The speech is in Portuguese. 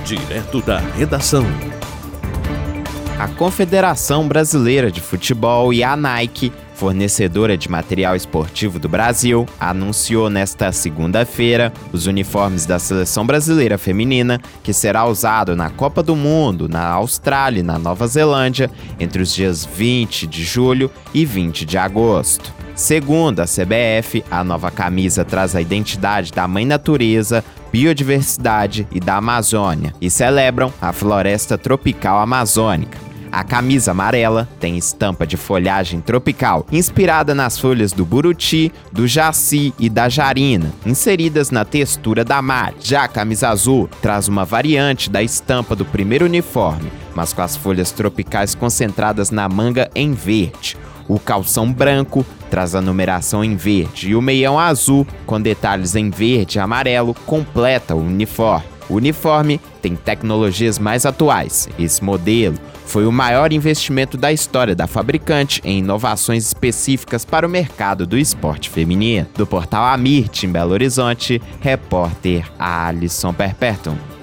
Direto da redação. A Confederação Brasileira de Futebol e a Nike, fornecedora de material esportivo do Brasil, anunciou nesta segunda-feira os uniformes da Seleção Brasileira Feminina, que será usado na Copa do Mundo, na Austrália e na Nova Zelândia, entre os dias 20 de julho e 20 de agosto. Segundo a CBF, a nova camisa traz a identidade da Mãe Natureza, biodiversidade e da Amazônia, e celebram a floresta tropical amazônica. A camisa amarela tem estampa de folhagem tropical, inspirada nas folhas do buruti, do jaci e da jarina, inseridas na textura da malha. Já a camisa azul traz uma variante da estampa do primeiro uniforme, mas com as folhas tropicais concentradas na manga em verde. O calção branco traz a numeração em verde e o meião azul, com detalhes em verde e amarelo, completa o uniforme. O uniforme tem tecnologias mais atuais. Esse modelo foi o maior investimento da história da fabricante em inovações específicas para o mercado do esporte feminino. Do portal Amirte, em Belo Horizonte, repórter Alisson Perperton.